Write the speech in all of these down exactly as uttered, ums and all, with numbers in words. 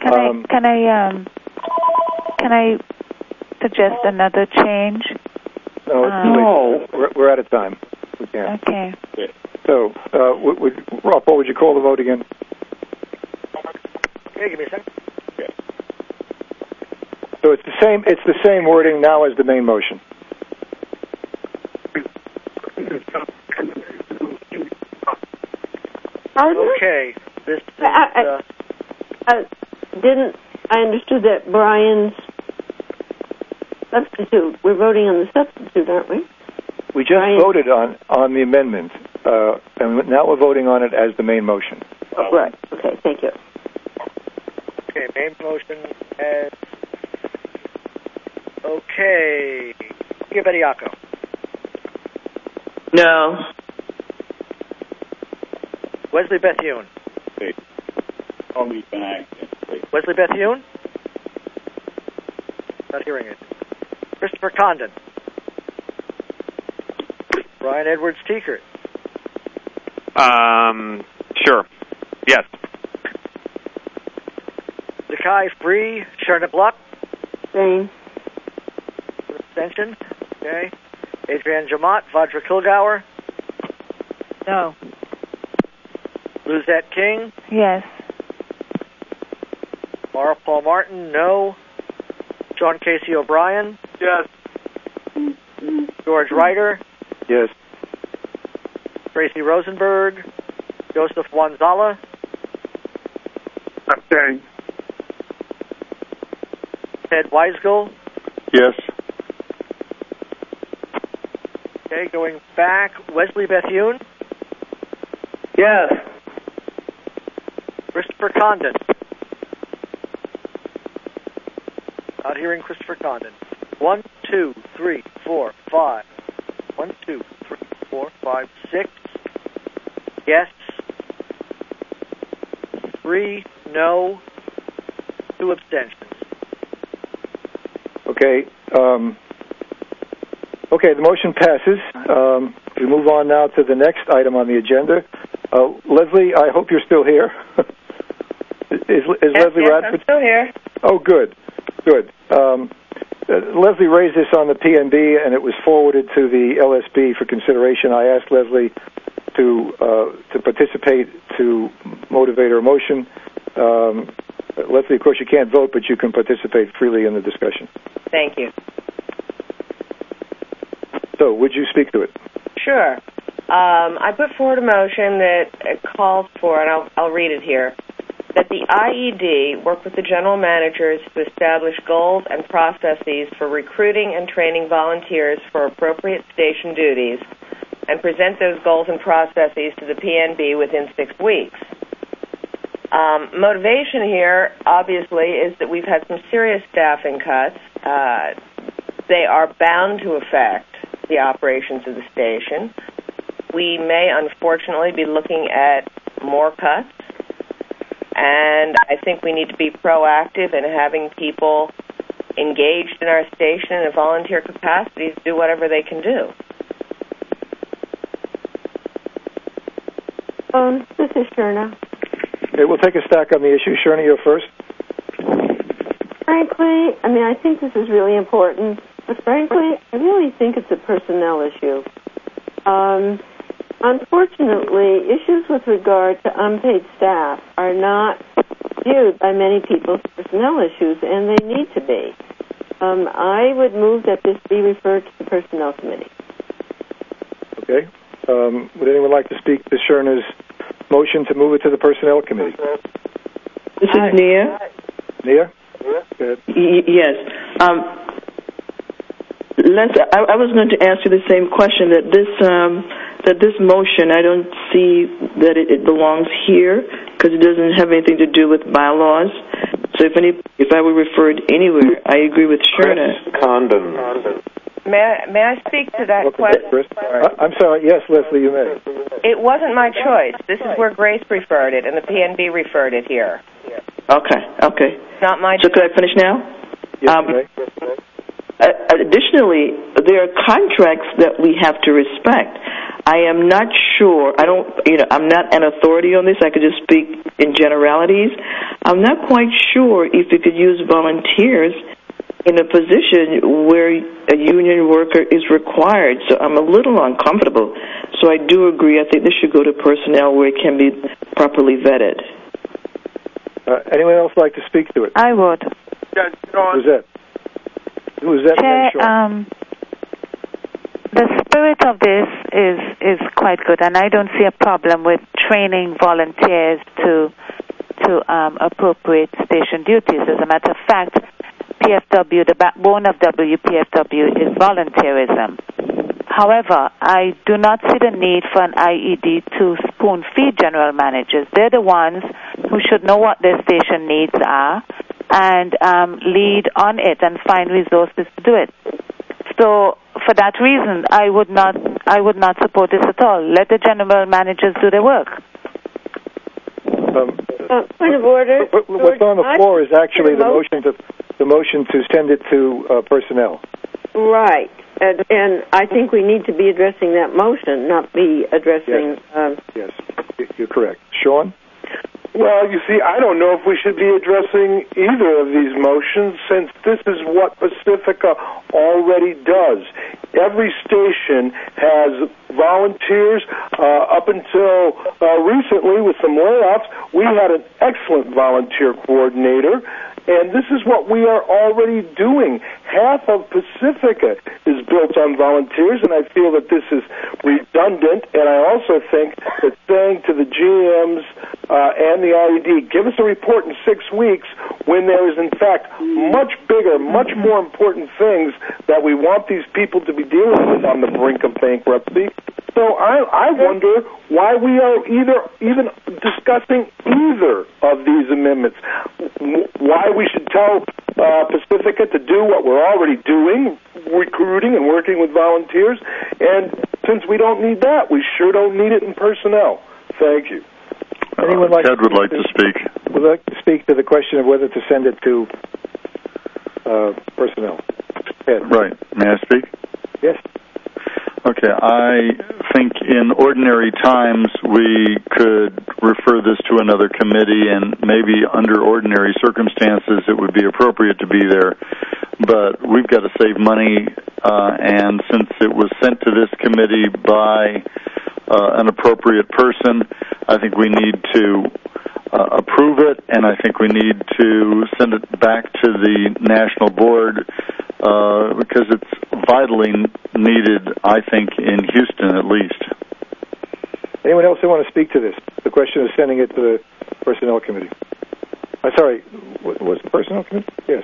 Can Um, I can I um can I suggest another change? no, it's Um, too late. No. We're, we're out of time. We can't. Okay. So, uh, would, would, Rob, what would you call the vote again? Okay, give me a second. So it's the same. It's the same wording now as the main motion. Okay, this is, I, I, uh, I didn't. I understood that Brian's substitute. We're voting on the substitute, aren't we? We just Brian. voted on, on the amendment, uh, and now we're voting on it as the main motion. Oh, right. Okay. Thank you. okay, main motion as... Okay. Give Bediako. No. Wesley Bethune. Only back. Wesley Bethune? Not hearing it. Christopher Condon. Brian Edwards Teekert. Um, sure. Yes. Zakai Free. Sherna Bluck. Same. Abstention. Okay. Adrienne Jamot. Vajra Kilgour. No. Luzette King. Yes. Mara Paul Martin. No. John Casey O'Brien. Yes. George Ryder. Yes. Tracy Rosenberg. Joseph Wanzala. Abstain. Ted Weisgall. Yes. Okay, going back. Wesley Bethune. Yes. Christopher Condon. Not hearing Christopher Condon. One, two, three, four, five. One, two, three, four, five, six. Yes. Three, no. Two abstentions. Okay. Um, okay, the motion passes. Um, we move on now to the next item on the agenda. Uh, Leslie, I hope you're still here. is is Yes, Leslie yes, Radford? I'm still here. Oh, good. Good. Um, uh, Leslie raised this on the P N B, and it was forwarded to the L S B for consideration. I asked Leslie to uh, to participate to motivate her motion. Um, Leslie, of course, you can't vote, but you can participate freely in the discussion. Thank you. So, would you speak to it? Sure. Um, I put forward a motion that uh, calls for, and I'll, I'll read it here, that the I E D work with the general managers to establish goals and processes for recruiting and training volunteers for appropriate station duties and present those goals and processes to the P N B within six weeks. Um, motivation here, obviously, is that we've had some serious staffing cuts. Uh, they are bound to affect the operations of the station. We may, unfortunately, be looking at more cuts, and I think we need to be proactive in having people engaged in our station in a volunteer capacity to do whatever they can do. Um, this is Sherna. Okay, we'll take a stack on the issue. Sherna, you're first. Frankly, I mean, I think this is really important, but frankly, I really think it's a personnel issue. Um, unfortunately, issues with regard to unpaid staff are not viewed by many people as personnel issues, and they need to be. Um, I would move that this be referred to the Personnel Committee. Okay. Um, would anyone like to speak to Sherna's motion to move it to the Personnel Committee? This is Nia. Nia? Go ahead. Y- yes. Um, let's, I, I was going to ask you the same question, that this um, that this motion, I don't see that it, it belongs here because it doesn't have anything to do with bylaws. So if any, if I were referred anywhere, I agree with Sherna. Chris Condon. May I, may I speak to that Okay, question? Chris. I, I'm sorry. Yes, Leslie, you may. It wasn't my choice. This is where Grace referred it, and the P N B referred it here. Okay, okay. Not my So could I finish now? Yes, Um, you may. Uh, additionally, there are contracts that we have to respect. I am not sure. I don't, you know, I'm not an authority on this. I could just speak in generalities. I'm not quite sure if you could use volunteers in a position where a union worker is required. So I'm a little uncomfortable. So I do agree. I think this should go to personnel where it can be properly vetted. Uh, anyone else like to speak to it? I would. Yeah, Sean. Who's that? Who's that? Chair, Sean? um, the spirit of this is is quite good, and I don't see a problem with training volunteers to to um, appropriate station duties. As a matter of fact, P F W, the backbone of W P F W, is volunteerism. However, I do not see the need for an I E D to spoon-feed general managers. They're the ones who should know what their station needs are and um, lead on it and find resources to do it. So, for that reason, I would not, I would not support this at all. Let the general managers do their work. Um, Uh, point of order. what, what's on the floor is actually the motion to the motion to send it to uh, personnel. Right. And, and I think we need to be addressing that motion, not be addressing... Yes, um, yes. You're correct. Sean? Well, you see, I don't know if we should be addressing either of these motions since this is what Pacifica already does. Every station has volunteers. Uh, up until uh, recently, with some layoffs, we had an excellent volunteer coordinator. And this is what we are already doing. Half of Pacifica is built on volunteers, and I feel that this is redundant. And I also think that saying to the G Ms uh, and the I E D, give us a report in six weeks when there is, in fact, much bigger, much more important things that we want these people to be dealing with on the brink of bankruptcy. So I, I wonder why we are either even discussing either of these amendments. Why we should tell uh, Pacifica to do what we're already doing, recruiting and working with volunteers. And since we don't need that, we sure don't need it in personnel. Thank you. Anyone uh, like Ted to would like to, to speak. Would like to speak to the question of whether to send it to uh, personnel. Ted. Right. May I speak? Yes. Okay, I think in ordinary times we could refer this to another committee, and maybe under ordinary circumstances it would be appropriate to be there. But we've got to save money, uh, and since it was sent to this committee by uh, an appropriate person, I think we need to uh, approve it, and I think we need to send it back to the National Board uh, because it's vitally needed, I think, in Houston at least. Anyone else who want to speak to this? The question is sending it to the Personnel Committee. I'm uh, sorry, was the Personnel Committee? Yes.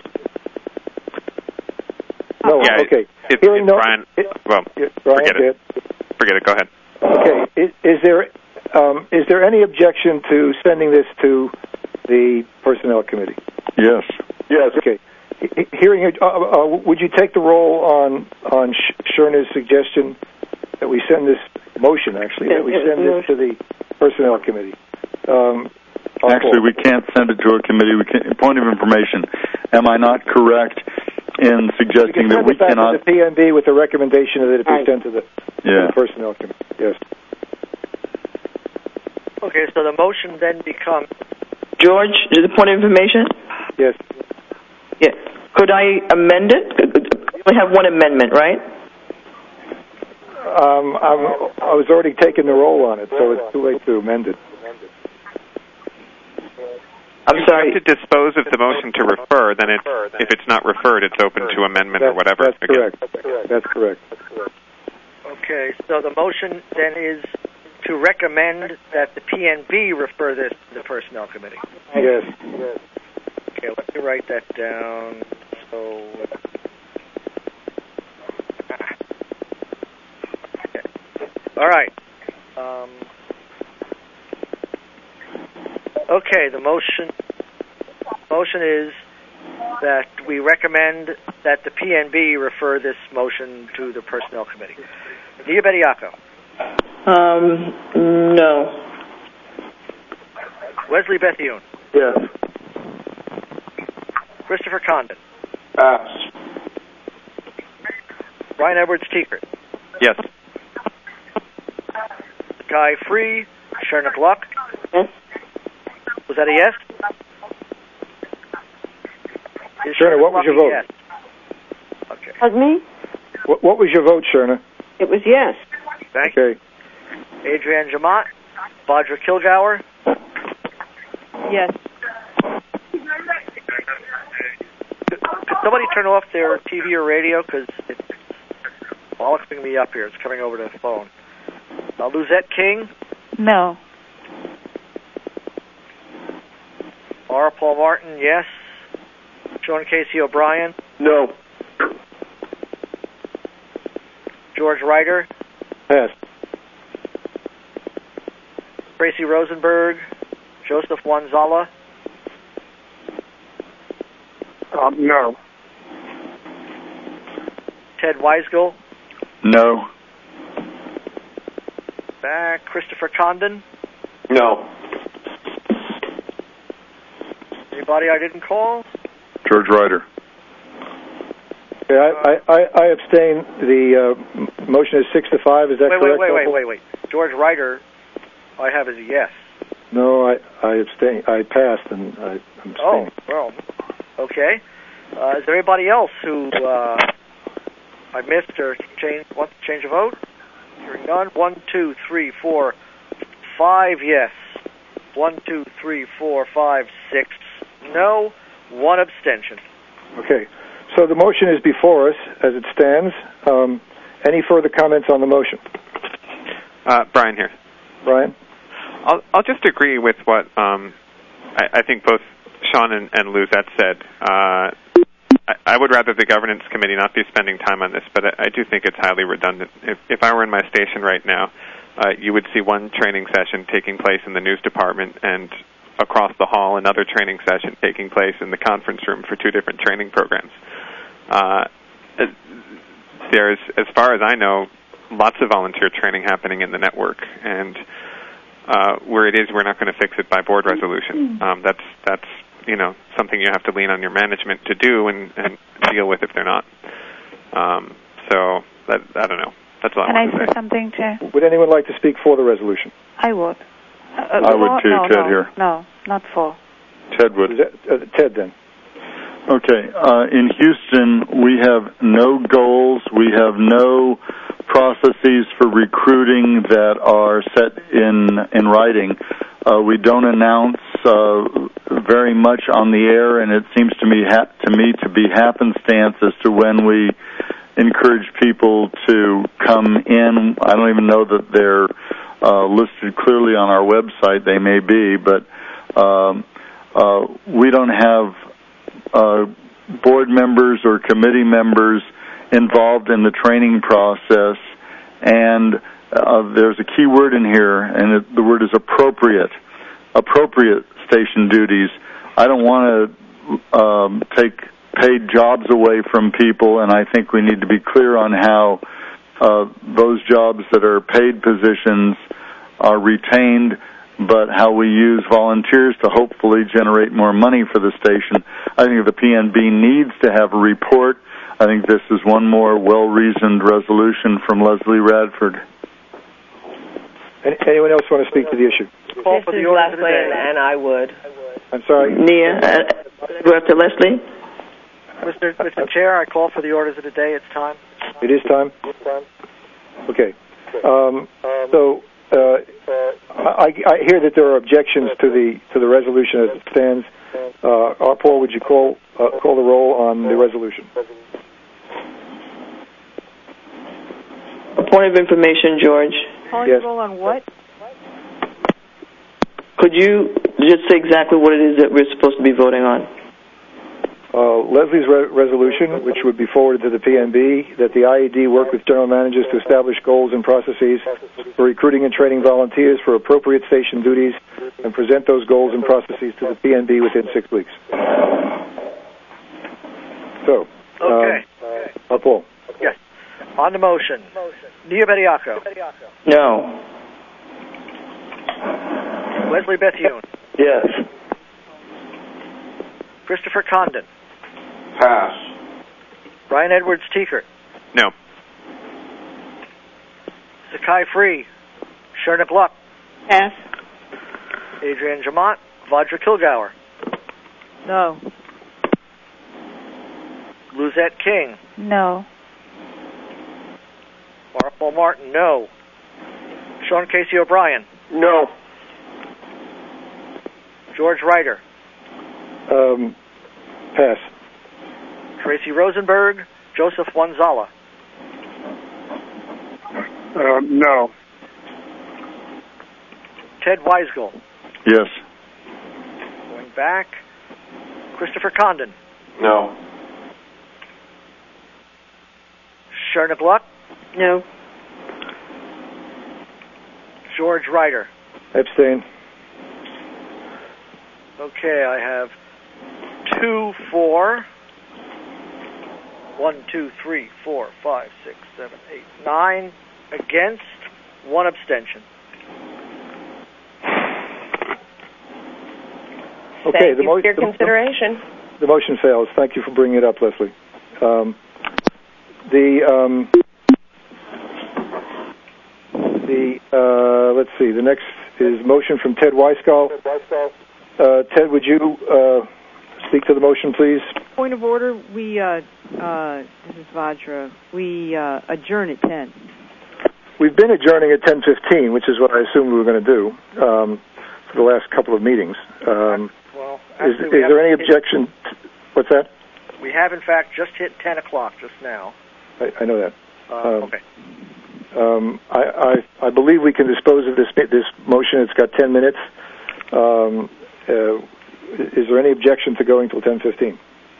No, yeah, okay. It, it, Hearing it's no, Brian, it, well, it, Brian, forget it. it. Forget it. Go ahead. Okay. Is, is there um, is there any objection to sending this to the Personnel Committee? Yes. Yes. Okay. He, hearing, uh, uh, would you take the roll on on Sherna's suggestion that we send this motion? Actually, that we send this to the Personnel Committee. Um, Actually, we can't send it to a committee. We can, point of information. Am I not correct in suggesting that we cannot? To the P N B with the recommendation that it be sent to the, yeah. to the Personnel Committee. Yes. Okay, so the motion then becomes... George, is the point of information? Yes. Yeah. Could I amend it? We only have one amendment, right? Um, I'm, I was already taking the roll on it, so it's too late to amend it. I'm sorry. You have to dispose of the motion to refer, then it's, if it's not referred, it's open to amendment that's, or whatever. That's correct. That's correct. Okay, so the motion then is to recommend that the P N B refer this to the Personnel Committee. Yes. yes. Okay, let me write that down. So, okay. All right. Um, okay, the motion motion is that we recommend that the P N B refer this motion to the Personnel Committee. Nia Bediaco. Um, no. Wesley Bethune. Yes. Christopher Condon. Pass. Brian Edwards Tiekert. Yes. Sakai Free, Sherna Gluck. Yes. Was that a yes? Is Sherna, what was your vote? Yes? Okay. Pardon me? What, what was your vote, Sherna? It was yes. Thank okay. you. Adrienne Jamont, Vajra Kilgour. Yes. Could somebody turn off their T V or radio, because it's bollocking me up here. It's coming over to the phone. Uh, Luzette King. No. Laura Paul Martin, yes. Sean Casey O'Brien. No. George Ryder. Pass. Tracy Rosenberg. Joseph Wanzala. Um, no. Ted Weisgill. No. Back. Christopher Condon. No. Anybody I didn't call? George Ryder. Okay, I, I, I abstain. The uh, motion is six to five. Is that wait, correct? Wait, wait, wait, wait, wait. George Ryder, I have as a yes. No, I, I abstain. I passed and I abstained. Oh, well, okay. Uh, is there anybody else who uh, I missed or change, wants to change a vote? Hearing none. One, two, three, four, five yes. One, two, three, four, five, six no. One abstention. Okay. So the motion is before us as it stands. Um, any further comments on the motion? Uh, Brian here. Brian? I'll, I'll just agree with what um, I, I think both Sean and, and Luzette said. Uh, I, I would rather the governance committee not be spending time on this, but I, I do think it's highly redundant. If, if I were in my station right now, uh, you would see one training session taking place in the news department and across the hall another training session taking place in the conference room for two different training programs. Uh, there's, as far as I know, lots of volunteer training happening in the network, and uh, where it is, we're not going to fix it by board resolution. Um, that's that's you know something you have to lean on your management to do and, and deal with if they're not. Um, so that, I don't know. That's all Can I I want to say say. something, Chair? Would anyone like to speak for the resolution? I would. Uh, I would too, no, Ted no, here. No, not for. Ted would. Is that, uh, Ted, then. Okay. Uh, in Houston, we have no goals. We have no processes for recruiting that are set in in writing. Uh, we don't announce uh, very much on the air, and it seems to me ha- to me to be happenstance as to when we encourage people to come in. I don't even know that they're uh, listed clearly on our website. They may be, but um, uh, we don't have uh, board members or committee members involved in the training process. And uh, there's a key word in here, and it, the word is appropriate. Appropriate station duties. I don't want to um, take paid jobs away from people, and I think we need to be clear on how uh, those jobs that are paid positions are retained, but how we use volunteers to hopefully generate more money for the station. I think the P N B needs to have a report. I think this is one more well-reasoned resolution from Leslie Radford. Any, anyone else want to speak to the issue? Call This for the is order of the Leslie, day. and I would. I'm sorry. Nia, uh, go after Leslie. Mister Mister Chair, I call for the orders of the day. It's time. It is time? Okay. Um, so uh, I, I hear that there are objections to the to the resolution as it stands. Uh, R. Paul, would you call uh, call the roll on the resolution? A point of information, George. Calling Yes. the roll on what? Could you just say exactly what it is that we're supposed to be voting on? Uh, Leslie's re- resolution, which would be forwarded to the P N B, that the I E D work with general managers to establish goals and processes for recruiting and training volunteers for appropriate station duties and present those goals and processes to the P N B within six weeks. So, Okay. uh, Paul. Yes. On the motion. Nia Bediaco. No. Leslie Bethune. Yes. Christopher Condon. Pass. Brian Edwards Teekert. No. Sakai Free. Sherna Gluck. Pass. Adrienne Jamont. Vajra Kilgour. No. Luzette King. No. Marple Martin, no. Sean Casey O'Brien. No. George Ryder. Um, pass. Tracy Rosenberg. Joseph Wanzala. Uh, no. Ted Weisgall. Yes. Going back. Christopher Condon. No. Sherna Gluck. No. George Ryder. Abstain. Okay, I have two, four. One, two, three, four, five, six, seven, eight, nine against, one abstention. Okay, Thank the you for motion. your consideration. The motion fails. Thank you for bringing it up, Leslie. Um, the um, the uh, let's see. The next is motion from Ted Weisgall. Uh, Ted, would you uh, speak to the motion, please? Point of order. We uh, uh, this is Vajra. We uh, adjourn at ten. We've been adjourning at ten fifteen, which is what I assumed we were going to do um, for the last couple of meetings. Um, Well, is, actually, is there any objection? To, what's that? We have, in fact, just hit ten o'clock just now. I, I know that. Uh, Um, okay. Um, I, I, I believe we can dispose of this this motion. It's got ten minutes. Um, uh, is there any objection to going till ten fifteen?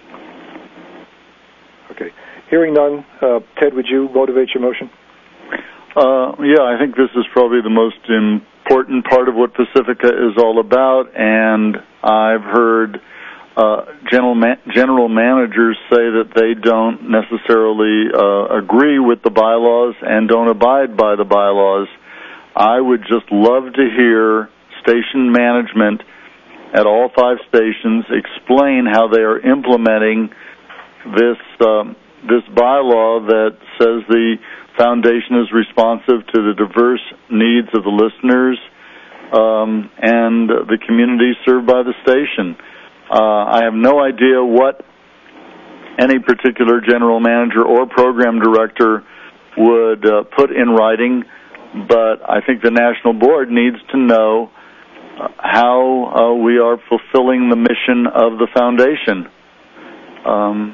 Okay. Hearing none, uh, Ted, would you motivate your motion? Uh, yeah, I think this is probably the most important part of what Pacifica is all about, and I've heard uh, general ma- general managers say that they don't necessarily uh, agree with the bylaws and don't abide by the bylaws. I would just love to hear station management at all five stations explain how they are implementing this um, this bylaw that says the foundation is responsive to the diverse needs of the listeners um, and the community served by the station. Uh, I have no idea what any particular general manager or program director would uh, put in writing, but I think the National Board needs to know uh, how uh, we are fulfilling the mission of the foundation. Um,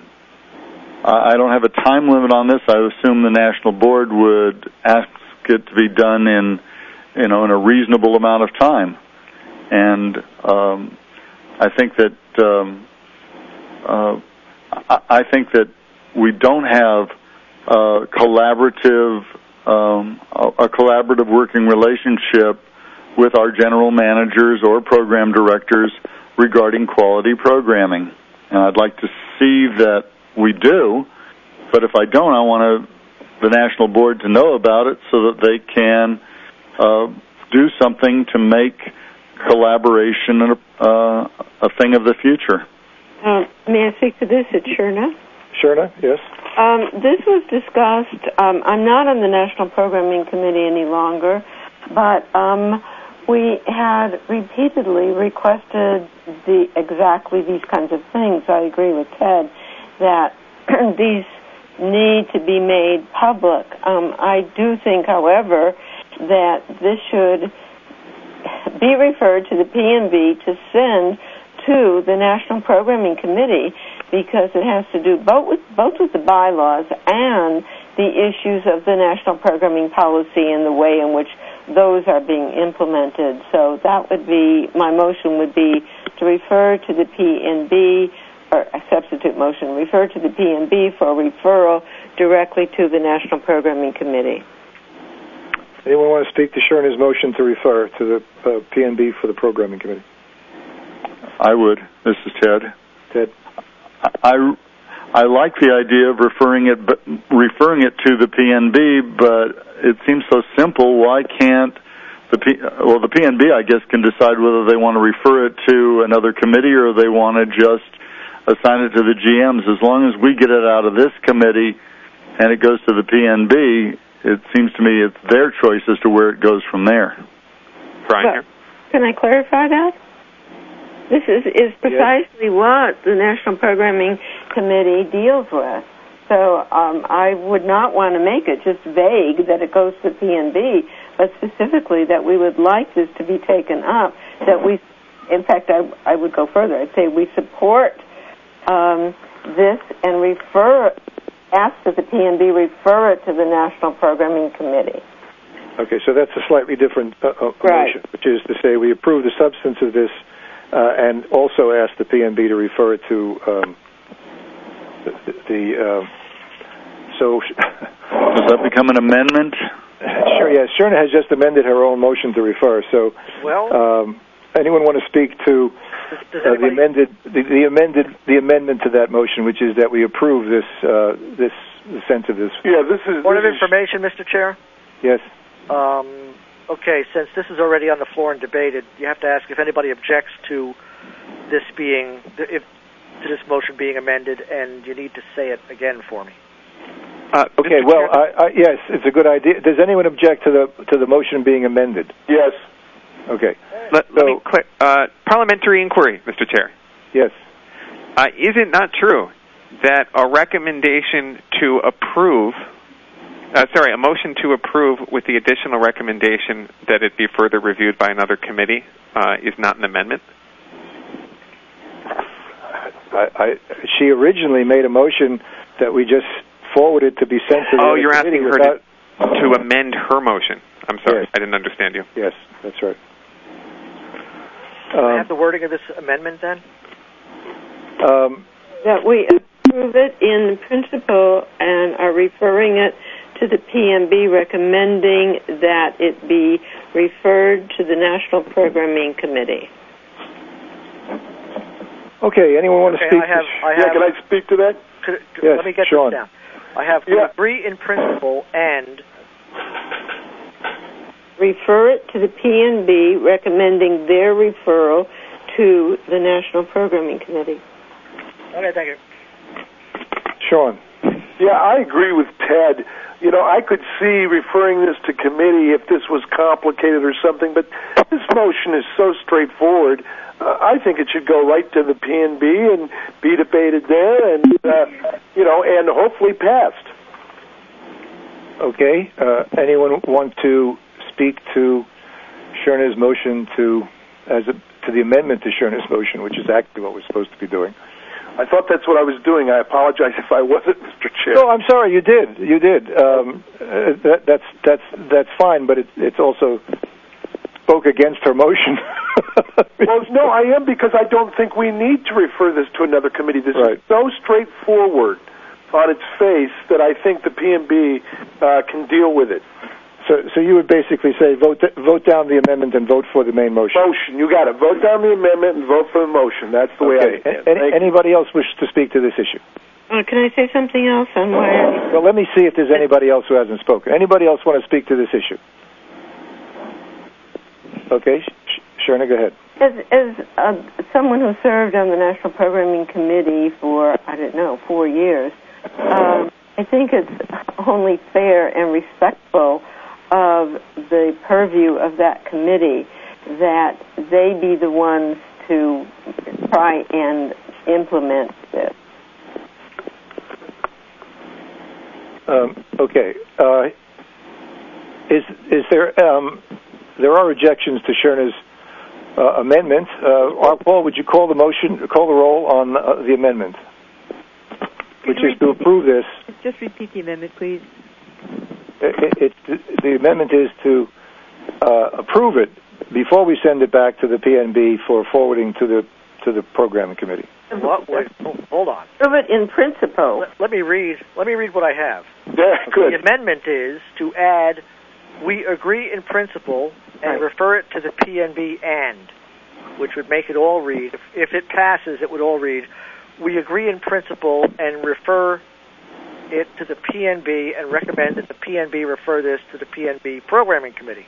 I don't have a time limit on this. I assume the National Board would ask it to be done in, you know, in a reasonable amount of time. And um, I think that um, uh, I think that we don't have a collaborative um, a collaborative working relationship with our general managers or program directors regarding quality programming. And I'd like to see that we do, but if I don't, I want to, the National Board to know about it so that they can uh, do something to make collaboration a, uh, a thing of the future. Uh, may I speak to this? It's Sherna. Sherna, yes. Um, this was discussed. Um, I'm not on the National Programming Committee any longer, but um, we had repeatedly requested the exactly these kinds of things. I agree with Ted that these need to be made public. Um, I do think, however, that this should be referred to the P N B to send to the National Programming Committee because it has to do both with both with the bylaws and the issues of the National Programming Policy and the way in which those are being implemented. So that would be, my motion would be to refer to the P N B, or a substitute motion, refer to the P N B for referral directly to the National Programming Committee. Anyone want to speak to Sherna's motion to refer to the uh, P N B for the Programming Committee? I would. This is Ted. Ted? I, I like the idea of referring it referring it to the P N B, but it seems so simple. Why can't the P, well, the P N B, I guess, can decide whether they want to refer it to another committee or they want to just assign it to the G Ms. As long as we get it out of this committee and it goes to the P N B, it seems to me it's their choice as to where it goes from there. Brian here. Can I clarify that? This is, is precisely yes. what the National Programming Committee deals with. So um, I would not want to make it just vague that it goes to P N B, but specifically that we would like this to be taken up, that we, in fact, I, I would go further. I'd say we support um, this and refer, ask that the P N B refer it to the National Programming Committee. Okay, so that's a slightly different uh, uh, right. motion, which is to say we approve the substance of this uh, and also ask the P N B to refer it to um, the, the uh, so... Does that become an amendment? Sure, yes. Sherna has just amended her own motion to refer, so well, um, anyone want to speak to does, does uh, the amended the, the amended the amendment to that motion, which is that we approve this uh, this the sense of this. Yeah, this is point this of information, Mister Chair. Yes. Um, okay, since this is already on the floor and debated, you have to ask if anybody objects to this being if to this motion being amended, and you need to say it again for me. Uh, okay. Well, I, I, yes, it's a good idea. Does anyone object to the to the motion being amended? Yes. Okay. Let, so, let me clear, uh, parliamentary inquiry, Mister Chair. Yes. Uh, is it not true that a recommendation to approve, uh, sorry, a motion to approve with the additional recommendation that it be further reviewed by another committee uh, is not an amendment? I, I, she originally made a motion that we just forwarded to be sent to the Oh, you're asking her without... to, to amend her motion. I'm sorry, yes. I didn't understand you. Yes, that's right. Can I Um, have the wording of this amendment then? Um, that we approve it in principle and are referring it to the P M B, recommending that it be referred to the National Programming Committee. Okay, anyone want okay, to speak? I have, to I have, yeah, can I speak to that? Could, could, yes, let me get Sean. this down. I have to yeah. agree in principle and refer it to the P N B, recommending their referral to the National Programming Committee. Okay, thank you. Sean. Yeah, I agree with Ted. You know, I could see referring this to committee if this was complicated or something, but this motion is so straightforward. Uh, I think it should go right to the P N B and be debated there, and uh, you know, and hopefully passed. Okay. Uh, anyone want to speak to Sherna's motion to as a, to the amendment to Sherna's motion, which is actually what we're supposed to be doing? I thought that's what I was doing. I apologize if I wasn't, Mister Chair. No, I'm sorry. You did. You did. Um, uh, that, that's that's that's fine, but it, it's also spoke against her motion. Well, no, I am because I don't think we need to refer this to another committee. This right. is so straightforward on its face that I think the P N B uh, can deal with it. So, so you would basically say vote vote down the amendment and vote for the main motion. Motion, you got it. Vote down the amendment and vote for the motion. That's the okay. way I. Any, anybody else wish to speak to this issue? Uh, can I say something else on why? Well, let me see if there's anybody else who hasn't spoken. Anybody else want to speak to this issue? Okay, Sh- Sherna, go ahead. As, as uh, someone who served on the National Programming Committee for, I don't know, four years, um, I think it's only fair and respectful of the purview of that committee that they be the ones to try and implement this. Um, okay. Uh, is is there um, there are objections to Sherna's uh, amendment? Uh, Paul, would you call the motion, call the roll on uh, the amendment, which is to approve this? Just repeat the amendment, please. It, it, the amendment is to uh, approve it before we send it back to the P N B for forwarding to the to the programming committee. What? Wait, hold on. Prove it in principle. Let, let me read. Let me read what I have. Yeah, good. The amendment is to add, "We agree in principle," and right. refer it to the P N B and, which would make it all read. If, if it passes, it would all read, "We agree in principle and refer it to the P N B and recommend that the P N B refer this to the P N B programming committee."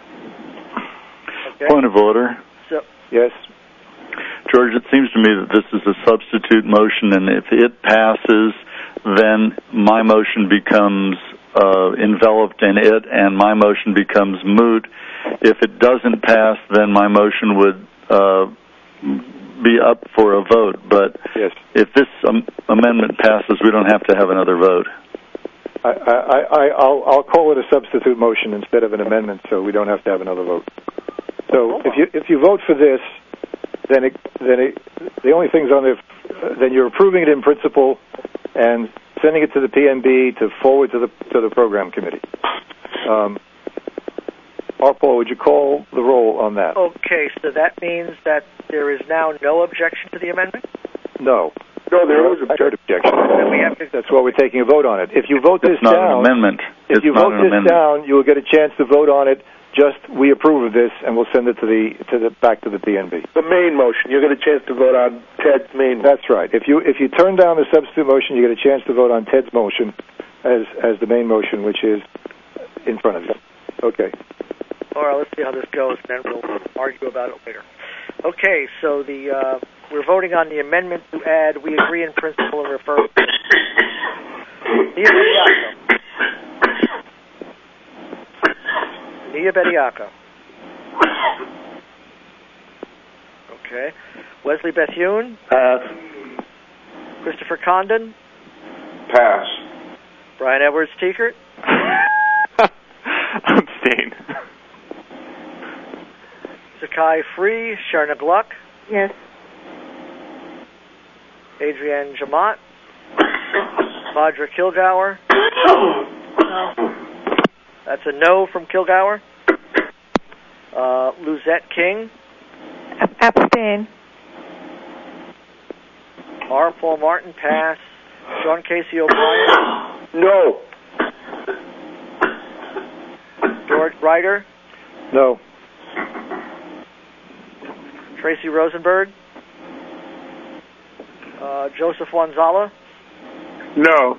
Okay? Point of order. So, yes. George, it seems to me that this is a substitute motion, and if it passes, then my motion becomes uh, enveloped in it, and my motion becomes moot. If it doesn't pass, then my motion would uh, be up for a vote. But yes. if this um, amendment passes, we don't have to have another vote. I, I, I, I'll, I'll call it a substitute motion instead of an amendment, so we don't have to have another vote. So if you if you vote for this, then it, then it, the only things on there, then you're approving it in principle and sending it to the P N B to forward to the to the program committee. Um, Paul, would you call the roll on that? Okay, so that means that there is now no objection to the amendment? No. No, there is a third objection. Then we have to... That's why we're taking a vote on it. If you vote it's this not down, an amendment. If it's you not vote an this amendment. down, you will get a chance to vote on it. Just we approve of this, and we'll send it to the to the back to the P N B. The main motion. You get a chance to vote on Ted's main. That's right. If you if you turn down the substitute motion, you get a chance to vote on Ted's motion as as the main motion, which is in front of you. Okay. All right. Let's see how this goes, and then we'll argue about it later. Okay. So the uh, we're voting on the amendment to add. We agree in principle and refer. Nia Bediaco. Nia Bediaco. Okay. Leslie Bethune. Pass. Christopher Condon. Pass. Brian Edwards Teekert. Abstain. Zakai Free. Sharna Gluck. Yes. Adrienne Jamont. Vajra Kilgour. No. That's a no from Kilgour. Uh, Luzette King. Abstain. R. Paul Martin, pass. John Casey O'Brien. No. George Ryder. No. Tracy Rosenberg. Uh, Joseph Wanzala. No.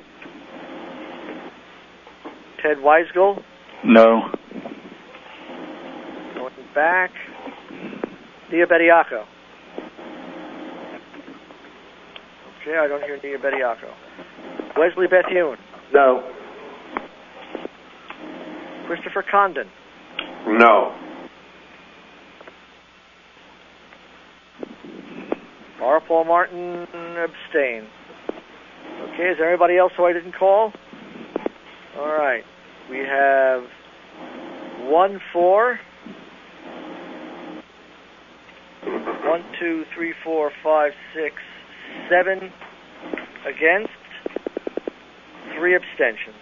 Ted Weisgall. No. Going back. Nia Bediaco. Okay, I don't hear Nia Bediaco. Leslie Bethune. No. Christopher Condon. No. R. Paul Martin, abstain. Okay, is there anybody else who I didn't call? All right. We have one for. One, two, three, four, five, six, seven against. Three abstentions.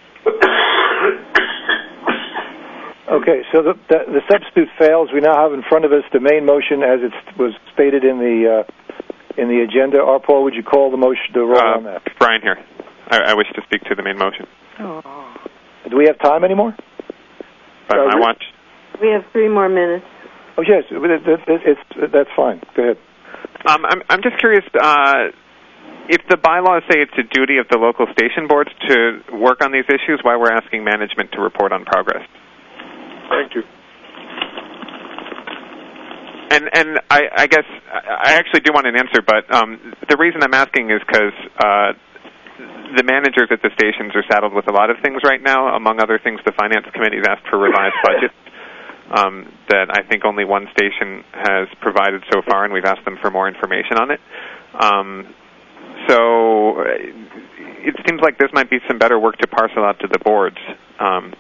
Okay, so the, the the substitute fails. We now have in front of us the main motion as it was stated in the uh, in the agenda. R. Paul, would you call the motion, the roll uh, on that? Brian here. I, I wish to speak to the main motion. Oh. Do we have time anymore? But Uh, I we- watch. We have three more minutes. Oh yes, it, it, it, it's that's fine. Go ahead. Um, I'm I'm just curious. Uh, if the bylaws say it's a duty of the local station boards to work on these issues, why we're asking management to report on progress? Thank you. And and I, I guess I actually do want an answer, but um, the reason I'm asking is because uh, the managers at the stations are saddled with a lot of things right now. Among other things, the finance committee's asked for revised budgets um, that I think only one station has provided so far, and we've asked them for more information on it. Um, so it seems like this might be some better work to parcel out to the boards um,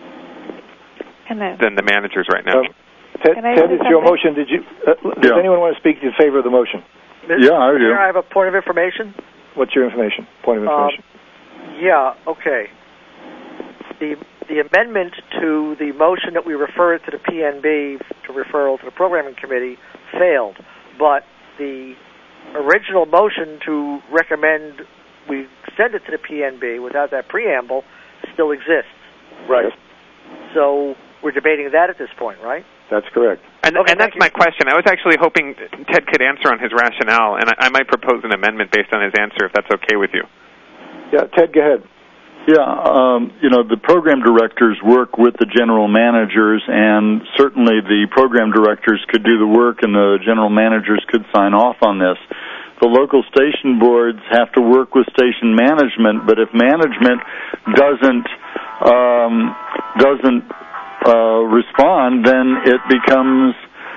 than the managers right now. Um, Ted, Ted it's your motion. Did you? Uh, does Yeah. anyone want to speak in favor of the motion? Yeah, I do. Here I have a point of information. What's your information? Point of information. Um, yeah, okay. The the amendment to the motion that we referred to the P N B to referral to the programming committee failed, but the original motion to recommend we send it to the P N B without that preamble still exists. Right. So we're debating that at this point, right? That's correct. And, Okay, and that's thank my you. question. I was actually hoping Ted could answer on his rationale, and I, I might propose an amendment based on his answer, if that's okay with you. Yeah, Ted, go ahead. Yeah, um, you know, the program directors work with the general managers, and certainly the program directors could do the work and the general managers could sign off on this. The local station boards have to work with station management, but if management doesn't um, doesn't uh, respond, then it becomes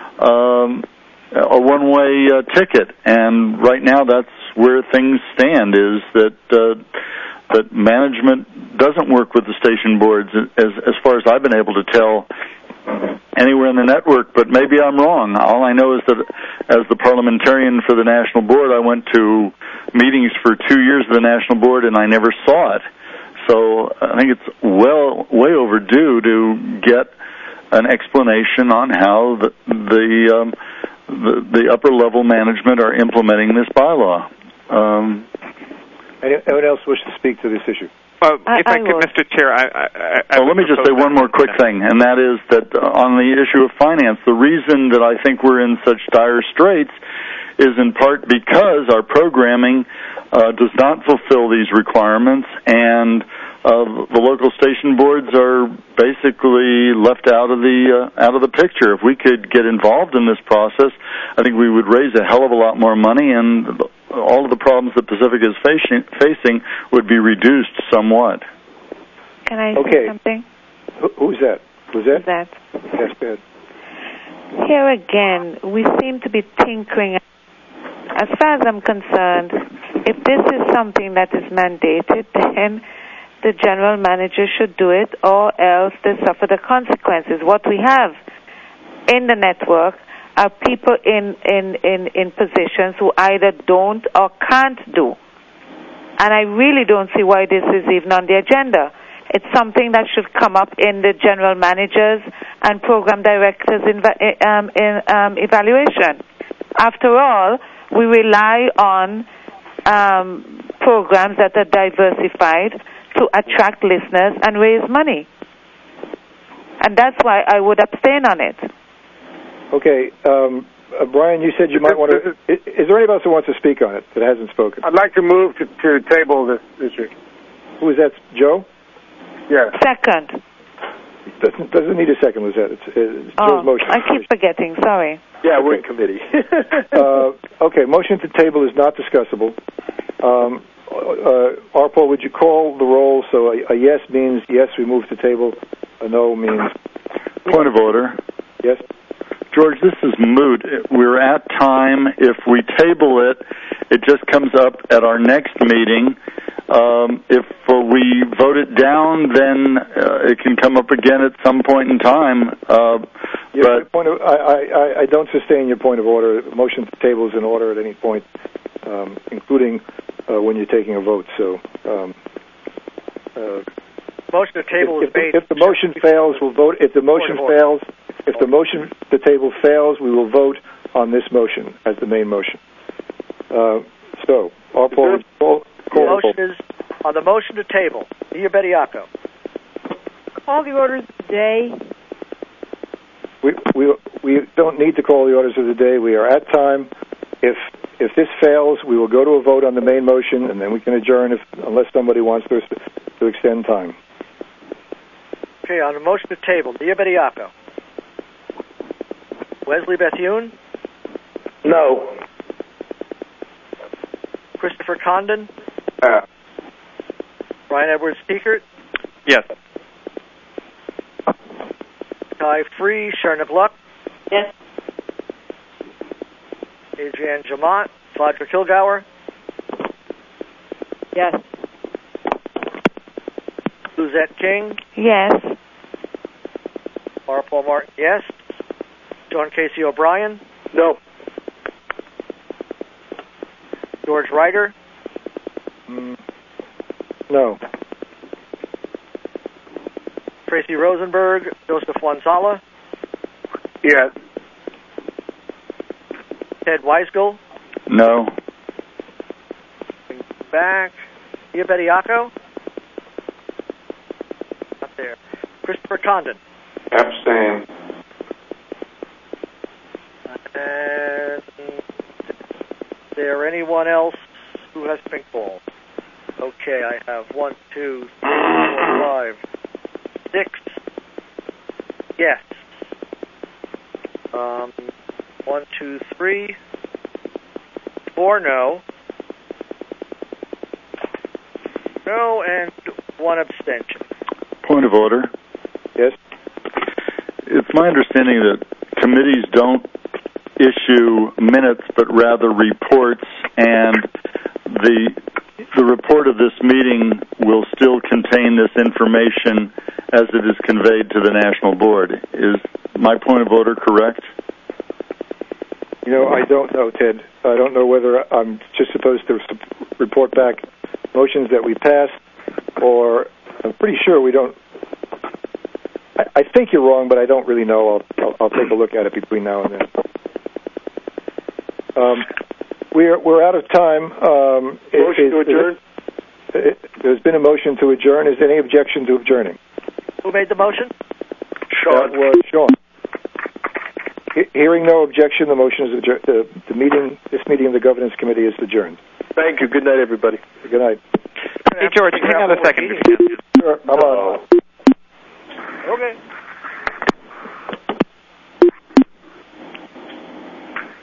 um, a one-way uh, ticket. And right now, that's where things stand: is that uh, that management doesn't work with the station boards, as as far as I've been able to tell, anywhere in the network. But maybe I'm wrong. All I know is that as the parliamentarian for the National Board, I went to meetings for two years of the National Board, and I never saw it. So I think it's well way overdue to get an explanation on how the the, um, the, the upper level management are implementing this bylaw. Um, Anyone else wish to speak to this issue? Well, if I, I could, will. Mister Chair, I, I, I well, let me just say one more quick thing, and that is that on the issue of finance, the reason that I think we're in such dire straits is in part because our programming uh, does not fulfill these requirements, and uh, the local station boards are basically left out of the uh, out of the picture. If we could get involved in this process, I think we would raise a hell of a lot more money, and all of the problems that Pacific is facing, facing would be reduced somewhat. Can I Okay. say something? Who, who's that? Who's that? That Yes, go ahead. here again, we seem to be tinkering. As far as I'm concerned, if this is something that is mandated, then the general manager should do it, or else they suffer the consequences. What we have in the network are people in, in, in, in positions who either don't or can't do. And I really don't see why this is even on the agenda. It's something that should come up in the general managers and program directors' in, um, in, um, evaluation. After all, we rely on um, programs that are diversified to attract listeners and raise money. And that's why I would abstain on it. Okay, um, uh, Brian, you said you might want to... Is, is there anybody else who wants to speak on it that hasn't spoken? I'd like to move to, to table this issue. Who is that, Joe? Yes. Second. Doesn't, doesn't need a second, Lizette. It's, it's Oh, Joe's motion. I keep forgetting. Sorry. Yeah, we're in committee. uh, okay, motion to table is not discussable. Um, uh, Arpol, would you call the roll? So a, a yes means yes, we move to table. A no means... Point of order. Yes? George, this is moot. We're at time. If we table it, it just comes up at our next meeting. Um, if uh, we vote it down, then uh, it can come up again at some point in time. Uh, Your but point of, I, I, I don't sustain your point of order. Motion to table is in order at any point, um, including uh, when you're taking a vote. So, um, uh, motion to table if, is made. if the motion fails, we'll vote. If the motion fails, if the motion to table fails, we will vote on this motion as the main motion. Uh, so, Arpol, would you call, The call motion is on the motion to table. Diabetiaco. Call the orders of the day. We, we we don't need to call the orders of the day. We are at time. If if this fails, we will go to a vote on the main motion, and then we can adjourn if unless somebody wants to to extend time. Okay, on the motion to table, Diabetiaco. Wesley Bethune. No. Christopher Condon. Uh, Brian Edwards Speakert. Yes. Ty Free. Sharon Gluck. Yes. Adrienne Jamont. Vajra Kilgour. Yes. Luzette King. Yes. Arpol Martin, yes. John Casey O'Brien. no. George Ryder. Mm, no. Tracy Rosenberg. Joseph Wanzala. Yes. Ted Weisgel. no. Back. Diabetiaco. Not there. Christopher Condon. Abstain. And is there anyone else who has pink balls? Okay, I have one, two, three, four, five, six. Yes. Um, one, two, three, four no. No, and one abstention. Point of order. Yes. It's my understanding that committees don't issue minutes, but rather reports, and the the report of this meeting will still contain this information as it is conveyed to the National Board. Is my point of order correct? You know, I don't know, Ted. I don't know whether I'm just supposed to report back motions that we passed, or I'm pretty sure we don't. I, I think you're wrong, but I don't really know. I'll, I'll, I'll take a look at it between now and then. Um, we're we're out of time. Um, motion is, to adjourn. It, it, there's been a motion to adjourn. Is there any objection to adjourning? Who made the motion? Sean. That was Sean. He, hearing no objection, the motion is adjourned. The, the meeting, this meeting of the Governance Committee is adjourned. Thank you. Good night, everybody. Good night. Hey, George, hang on a second. Sure, I'm on. Okay.